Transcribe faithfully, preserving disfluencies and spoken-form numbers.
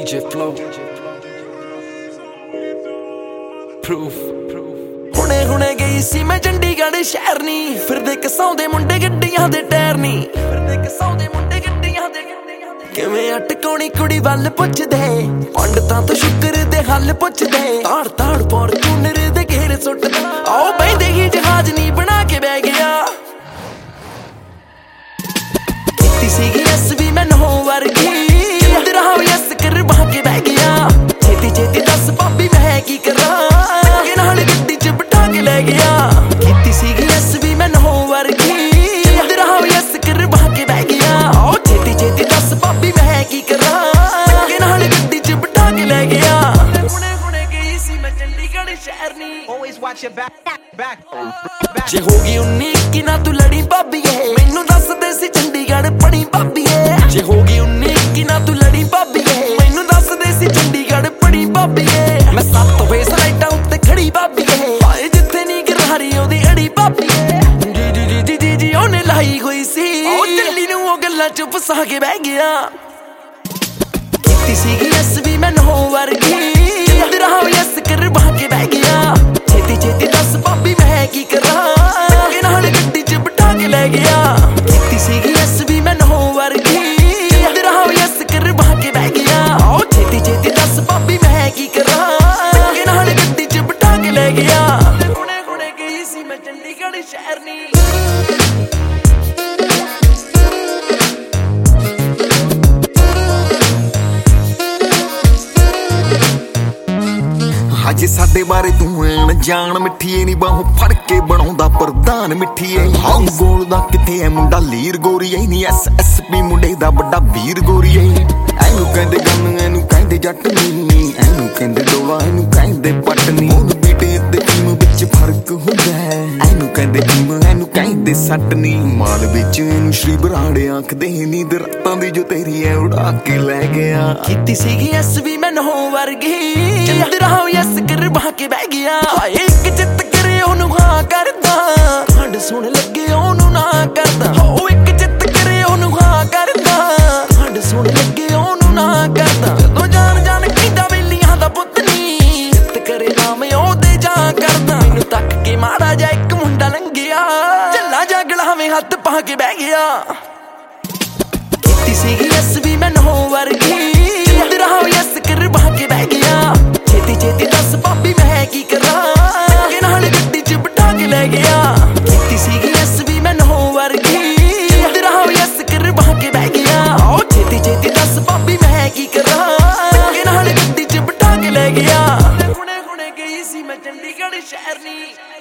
D J Flow Proof ਹੁਣੇ ਹੁਣੇ ਗਈ ਸੀ ਮੈਂ ਚੰਡੀਗੜ੍ਹ ਸ਼ਹਿਰ ਨੀ ਫਿਰਦੇ ਕਸਾਉਂਦੇ ਮੁੰਡੇ ਗੱਡੀਆਂ ਦੇ ਟਾਇਰ ਨੀ ਫਿਰਦੇ ਕਸਾਉਂਦੇ ਮੁੰਡੇ ਗੱਡੀਆਂ ਦੇ ਕਿਵੇਂ ਅਟਕਾਉਣੀ ਕੁੜੀ ਵੱਲ ਪੁੱਛਦੇ ਪੰਡਤਾਂ ਤੋਂ ਸ਼ੁਕਰ ਦੇ ਹੱਲ ਪੁੱਛਦੇ ਤਾੜ ਤਾੜ ਫੋਰਚੂਨਰ ਦੇ ਘੇਰੇ ਸੁੱਟਦਾ ਆਓ ਬੈਂਦੇ ਹੀ ਜਹਾਜ਼ ਨੀ ਬਣਾ ਕੇ ਬਹਿ ਗਿਆ ਕੀਤੀ ਸੀਗੀ ਐਸ ਵੀ ਮੈਂ ਨੋ ਵਰਗੀ ਜਿੰਦ ਰਹਾ ਯਸ ਕਰ ਬਹਾ ਕੇ ਬਹਿ ਗਿਆ ਛੇਤੀ ਛੇਤੀ ਦੱਸ ਭਾਬੀ ਮੈਂ ਕੀ ਕਰਾਂ ਕਿ ਨਾਲ ਗੱਡੀ ਚ ਬਿਠਾ ਕੇ ਲੈ ਗਿਆ ਕੀਤੀ ਸੀਗੀ ਐਸ ਵੀ ਮੈਂ ਨੋ ਵਰਗੀ ਜਿੰਦ ਰਹਾ ਯਸ ਕਰ ਬਹਾ ਕੇ ਬਹਿ ਗਿਆ ਆਓ ਛੇਤੀ ਛੇਤੀ ਦੱਸ ਭਾਬੀ ਮੈਂ ਕੀ ਕਰਾਂ ਕਿ ਨਾਲ ਗੱਡੀ ਚ ਬਿਠਾ ਕੇ ਲੈ ਗਿਆ ਹੁਣੇ ਹੁਣੇ ਗਈ ਸੀ ਮੈਂ ਚੰਡੀਗੜ੍ਹ ਸ਼ਹਿਰ ਨੀ Always watch your back, back, back. ਜੇ ਹੋ ਗਈ ਉੱਨੀ ਇੱਕੀ ਨਾ ਤੂੰ ਲੜੀ ਭਾਬੀਏ ਮੈਨੂੰ ਦੱਸਦੇ ਸੀ ਚੰਡੀਗੜ੍ਹ ਪੜੀ ਭਾਬੀਏ ਜੇ ਹੋ ਗਈ ਉੱਨੀ ਇੱਕੀ ਨਾ ਤੂੰ ਲੜੀ ਭਾਬੀਏ ਮੈਨੂੰ ਦੱਸਦੇ ਸੀ ਚੰਡੀਗੜ੍ਹ ਪੜੀ ਭਾਬੀਏ ਮੈਂ ਸੱਤ ਵੇ ਸਲਾਈਟਾਂ ਉੱਤੇ ਖੜੀ ਭਾਬੀਏ ਹਾਏ ਜਿੱਥੇ ਨੀ ਗਰਾਰੀ ਉਹਦੀ ਅੜੀ ਭਾਬੀਏ ਜੀ ਜੀ ਜੀ ਜੀ ਜੀ ਉਹਨੇ ਲਾਈ ਹੋਈ ਸੀ ਉਹ ਦਿੱਲੀ ਨੂੰ ਉਹ ਗੱਲਾਂ ਚ ਫਸਾ ਕੇ ਬਹਿ ਗਿਆ ਕੀਤੀ ਸੀਗੀ ਐਸ ਵੀ ਮੈਂ ਨੋ ਵਰਗੀ ਜਿੰਦ ਰਹਾ ਯਸ ਕਰ ਬਹਾ ਕੇ ਬਹਿ ਗਿਆ ਛੇਤੀ ਛੇਤੀ ਦੱਸ ਭਾਬੀ ਮੈਂ ਕੀ ਕਰਾਂ ਕਿ ਨਾਲ ਗੱਡੀ ਚ ਬਿਠਾ ਕੇ ਲੈ ਗਿਆ ਕੀਤੀ ਸੀਗੀ ਐਸ ਵੀ ਮੈਂ ਨੋ ਵਰਗੀ ਜਿੰਦ ਰਹਾ ਯਸ ਕਰ ਬਹਾ ਕੇ ਬਹਿ ਗਿਆ ਆਓ ਛੇਤੀ ਛੇਤੀ ਦੱਸ ਭਾਬੀ ਮੈਂ ਕੀ ਕਰਾਂ ਕਿ ਨਾਲ ਗੱਡੀ ਚ ਬਿਠਾ ਕੇ ਲੈ ਗਿਆ ਹੁਣੇ ਹੁਣੇ ਗਈ ਸੀ ਮੈਂ ਚੰਡੀਗੜ੍ਹ ਸ਼ਹਿਰ ਨੀ ਅਜੇ ਸਾਡੇ ਬਾਰੇ ਤੂੰ ਐਣ ਜਾਣ ਮਿੱਠੀਏ ਨੀ ਬਾਹੋਂ ਫੜ ਕੇ ਬਣਾਉਂਦਾ ਪ੍ਰਧਾਨ ਮਿੱਠੀਏ ਹਾਊ ਗੋਲ ਦਾ ਕਿੱਥੇ ਐ ਮੁੰਡਾ ਲੀਰ ਗੋਰੀ ਐ ਨੀ ਐਸ ਐਸ ਪੀ ਮੁੰਡੇ ਦਾ ਵੱਡਾ ਵੀਰ ਗੋਰੀ ਐ ਐਨੂੰ ਕਹਿੰਦੇ ਗੰਨ ਐਨੂੰ ਕਹਿੰਦੇ ਜੱਟ ਨੀ ਐਨੂੰ ਕਹਿੰਦੇ ਡੋਲਾ ਐਨੂੰ ਕਹਿੰਦੇ ਪਟਨੀ ਬੀਟੇ ਤੇ ਟੀਮ ਵਿੱਚ ਫਰਕ ਹੁੰਦਾ ਐਨੂੰ ਕਹਿੰਦੇ ਟੀਮ ਐਨੂੰ ਕਹਿੰਦੇ ਸੱਟ ਨੀ ਮਾਲ ਵਿੱਚ ਇਹਨੂੰ ਸ਼੍ਰੀ ਬਰਾੜੇ ਆਖਦੇ ਨੀਂਦ ਰਾਤਾਂ ਦੀ ਜੋ ਤੇਰੀ ਐ ਉਡਾ ਕੇ ਲੈ ਗਿਆ ਕੀਤੀ ਸੀਗੀ ਐਸ ਵੀ ਮੈਂ ਨੋ ਵਰਗੀ ਜਿੰਦ ਰਹਾ ਯਸ ਕਰ ਬਹਾ ਕੇ ਬਹਿ ਗਿਆ ਹਾਏ ਇੱਕ ਚਿੱਤ ਕਰੇ ਉਹਨੂੰ ਹਾਂ ਕਰਦਾ ਖੰਡ ਸੁਣ ਲੱਗੇ ਉਹਨੂੰ ਨਾ ਕਰਦਾ ਹੋ ਇੱਕ ਚਿੱਤ ਕਰੇ ਉਹਨੂੰ ਹਾਂ ਕਰਦਾ ਖੰਡ ਸੁਣ ਲੱਗੇ ਉਹਨੂੰ ਨਾ ਕਰਦਾ ਜਦੋਂ ਜਾਨ ਜਾਨ ਕਹਿੰਦਾ ਵੇਲੀਆਂ ਦਾ ਪੁੱਤ ਨੀ ਚਿੱਤ ਕਰੇ ਨਾਮ ਉਹਦੇ ਜਾ ਕਰਦਾ ਮੈਨੂੰ ਤੱਕ ਕੇ ਮਾੜਾ ਜਾ ਇੱਕ ਮੁੰਡਾ ਲੰਘਿਆ ਚੱਲਾ ਜਾ ਗਲਾਵੇਂ ਹੱਥ ਪਾ ਕੇ ਬਹਿ ਗਿਆ ਕੀਤੀ ਸੀਗੀ ਐਸ ਵੀ ਮੈਂ ਨੋ ਵਰਗੀ ਜਿੰਦ ਰਹਾ ਯਸ ਕਰ ਬਹਾ ਕੇ ਬਹਿ ਗਿਆ ਛੇਤੀ ਛੇਤੀ ਦੱਸ ਭਾਬੀ ਮੈਂ ਕੀ ਕਰਾਂ ਕਿ ਨਾਲ ਗੱਡੀ ਚ ਬਿਠਾ ਕੇ ਲੈ ਗਿਆ ਕੀਤੀ ਸੀਗੀ ਐਸ ਵੀ ਮੈਂ ਨੋ ਵਰਗੀ ਜਿੰਦ ਰਹਾ ਯਸ ਕਰ ਬਹਾ ਕੇ ਬਹਿ ਗਿਆ ਆਓ ਛੇਤੀ ਛੇਤੀ ਦੱਸ ਭਾਬੀ ਮੈਂ ਕੀ ਕਰਾਂ ਕਿ ਨਾਲ ਗੱਡੀ ਚ ਬਿਠਾ ਕੇ ਲੈ ਗਿਆ ਹੁਣੇ ਹੁਣੇ ਗਈ ਸੀ ਮੈਂ ਚੰਡੀਗੜ੍ਹ ਸ਼ਹਿਰ ਨੀ